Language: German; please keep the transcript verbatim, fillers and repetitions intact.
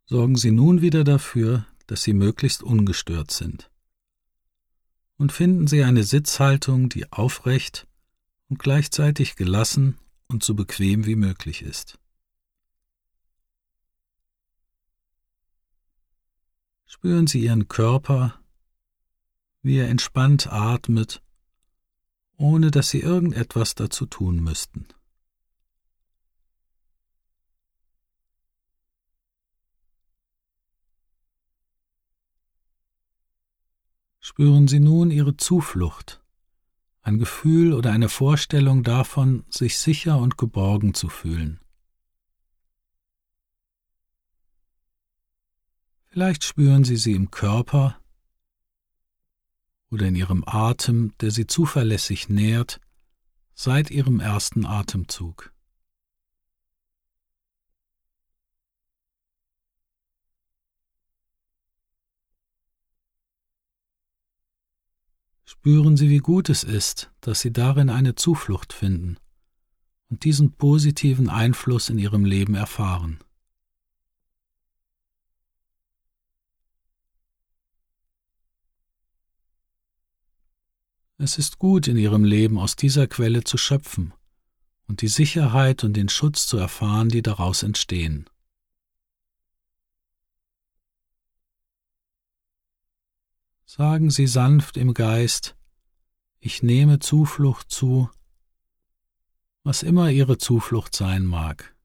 Sorgen Sie nun wieder dafür, dass Sie möglichst ungestört sind. Und finden Sie eine Sitzhaltung, die aufrecht und gleichzeitig gelassen und so bequem wie möglich ist. Spüren Sie Ihren Körper, wie er entspannt atmet, ohne dass Sie irgendetwas dazu tun müssten. Spüren Sie nun Ihre Zuflucht, ein Gefühl oder eine Vorstellung davon, sich sicher und geborgen zu fühlen. Vielleicht spüren Sie sie im Körper oder in Ihrem Atem, der Sie zuverlässig nährt, seit Ihrem ersten Atemzug. Spüren Sie, wie gut es ist, dass Sie darin eine Zuflucht finden und diesen positiven Einfluss in Ihrem Leben erfahren. Es ist gut, in Ihrem Leben aus dieser Quelle zu schöpfen und die Sicherheit und den Schutz zu erfahren, die daraus entstehen. Sagen Sie sanft im Geist: Ich nehme Zuflucht zu, was immer Ihre Zuflucht sein mag.